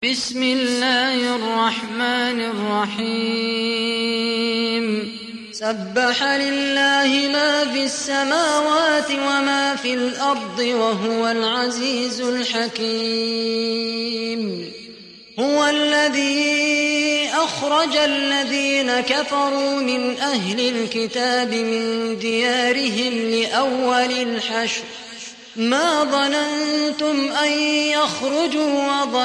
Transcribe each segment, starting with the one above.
بسم الله الرحمن الرحيم سبح لله ما في السماوات وما في الأرض وهو العزيز الحكيم. هو الذي أخرج الذين كفروا من أهل الكتاب من ديارهم لأول الحشر ما ظننتم أن يخرجوا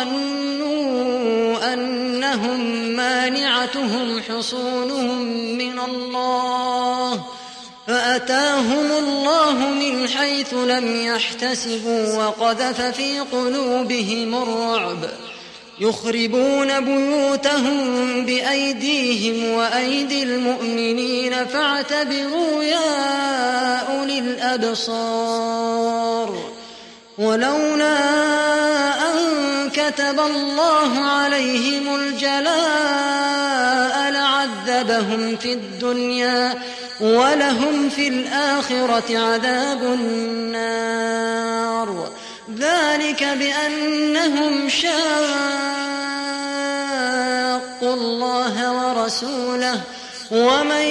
وظنوا أنهم مانعتهم حصونهم من الله فأتاهم الله من حيث لم يحتسبوا وقذف في قلوبهم الرعب يخربون بيوتهم بأيديهم وأيدي المؤمنين فاعتبروا يا أولي الأبصار. ولولا أن كتب الله عليهم الجلاء لعذبهم في الدنيا ولهم في الآخرة عذاب النار. ذلك بأنهم شاقوا الله ورسوله ومن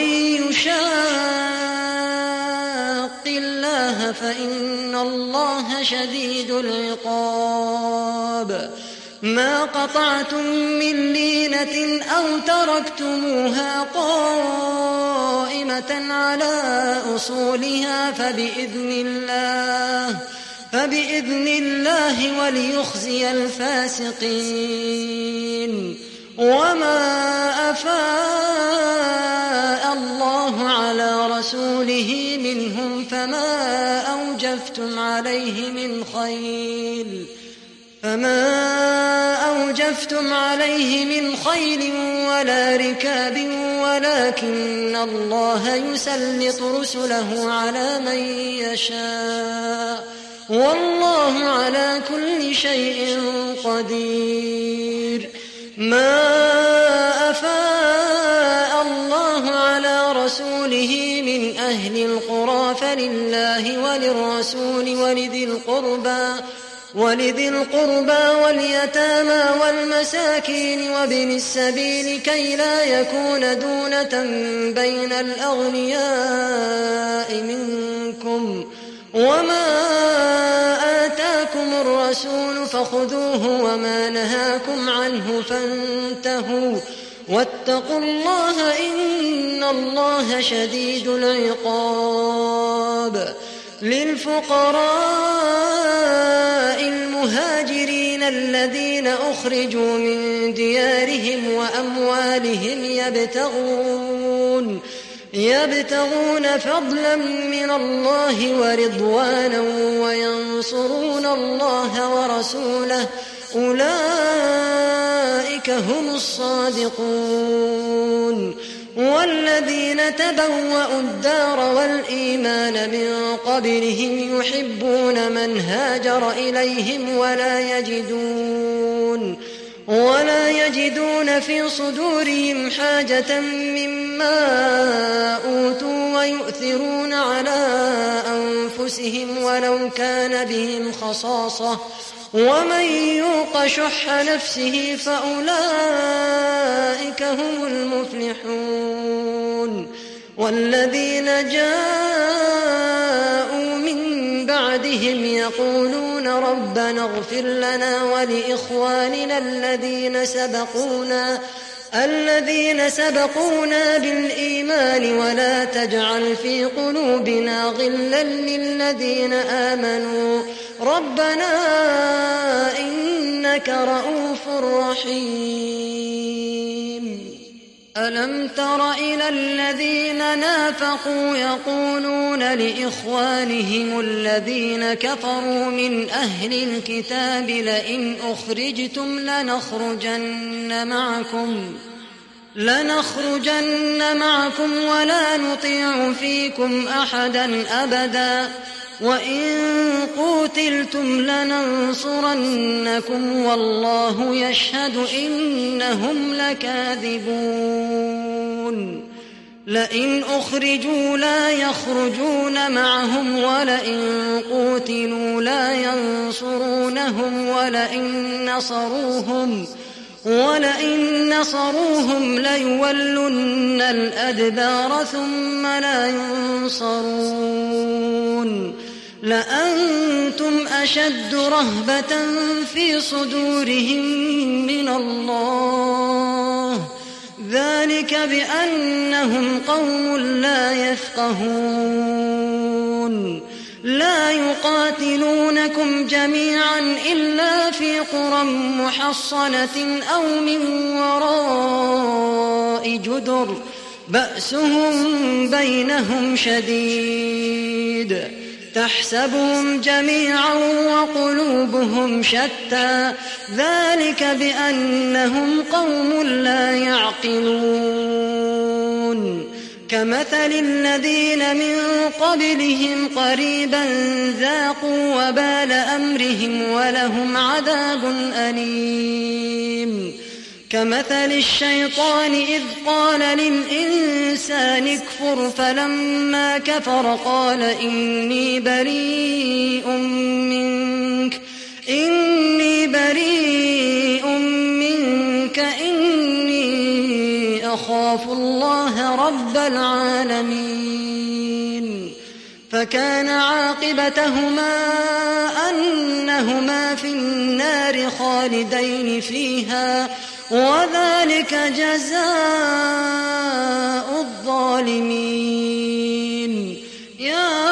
يشاق الله فإن الله شديد العقاب. ما قطعتم من لينة أو تركتموها قائمة على أصولها فبإذن الله وليخزي الفاسقين. وما أفاء الله على رسوله منهم فما أوجفتم عليه من خيل ولا ركاب ولكن الله يسلط رسله على من يشاء والله على كل شيء قدير. ما أفاء الله على رسوله من أهل القرى فلله وللرسول ولذي القربى واليتامى والمساكين وابن السبيل كي لا يكون دونة بين الأغنياء منكم. وما آتاكم الرسول فخذوه وما نهاكم عنه فانتهوا واتقوا الله إن الله شديد العقاب. للفقراء المهاجرين الذين أخرجوا من ديارهم وأموالهم يبتغون فضلا من الله ورضوانا وينصرون الله ورسوله أولئك هم الصادقون. والذين تبوأوا الدار والإيمان من قبلهم يحبون من هاجر إليهم ولا يجدون في صدورهم حاجة مما أوتوا ويؤثرون على أنفسهم ولو كان بهم خصاصة ومن يوق شح نفسه فأولئك هم المفلحون. والذين جاءوا من بعدهم يقولون ربنا اغفر لنا ولإخواننا الذين سبقونا بالإيمان ولا تجعل في قلوبنا غلا للذين آمنوا ربنا إنك رؤوف رحيم. ألم تر إلى الذين نافقوا يقولون لإخوانهم الذين كفروا من أهل الكتاب لئن أخرجتم لنخرجن معكم ولا نطيع فيكم أحدا أبدا وإن قوتلتم لننصرنكم والله يشهد إنهم لكاذبون. لئن أخرجوا لا يخرجون معهم ولئن قوتلوا لا ينصرونهم ولئن نصروهم ليولن الأدبار ثم لا ينصرون لأنتم أشد رهبة في صدورهم من الله ذلك بأنهم قوم لا يفقهون لا يقاتلونكم جميعا إلا في قرى محصنة أو من وراء جدر بأسهم بينهم شديد تحسبهم جميعا وقلوبهم شتى ذلك بأنهم قوم لا يعقلون كمثل الذين من قبلهم قريبا ذاقوا وبال أمرهم ولهم عذاب أليم كمثل الشيطان إذ قال للإنسان اكفر فلما كفر قال إني بريء منك إني أخاف الله رب العالمين فكان عاقبتهما أنهما في النار خالدين فيها وذلك جزاء الظالمين يا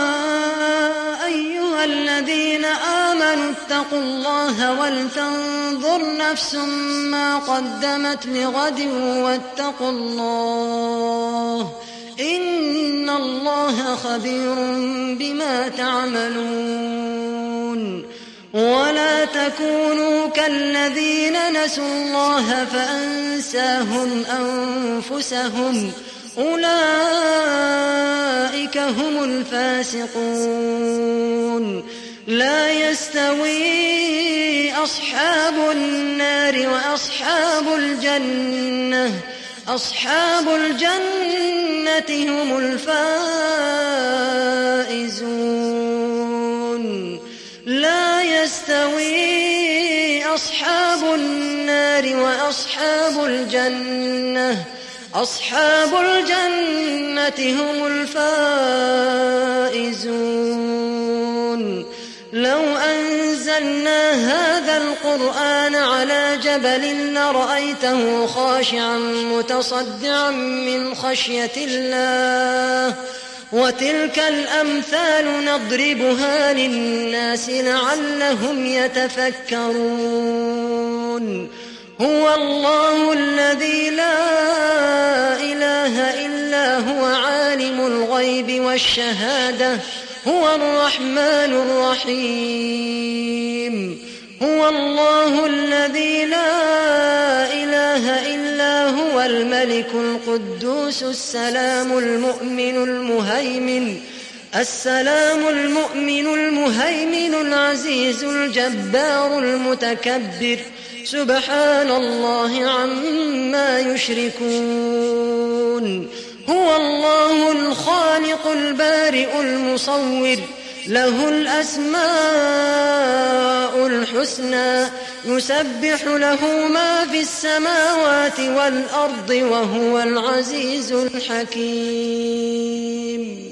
أيها الذين آمنوا اتقوا الله ولتنظر نفس ما قدمت لغد واتقوا الله إن الله خبير بما تعملون ولا تكونوا كالذين نسوا الله فأنساهم أنفسهم أولئك هم الفاسقون لا يستوي أصحاب النار وأصحاب الجنة أصحاب الجنة هم الفائزون لا يستوي أصحاب النار وأصحاب الجنة أصحاب الجنة هم الفائزون لو أنزلنا هذا القرآن على جبل لرأيته خاشعا متصدعا من خشية الله وتلك الأمثال نضربها للناس لعلهم يتفكرون هو الله الذي لا إله إلا هو عالم الغيب والشهادة هو الرحمن الرحيم هو الله الذي لا إله إلا هو الملك القدوس السلام المؤمن المهيمن العزيز الجبار المتكبر سبحان الله عما يشركون هو الله الخالق البارئ المصور له الأسماء الحسنى يسبح له ما في السماوات والأرض وهو العزيز الحكيم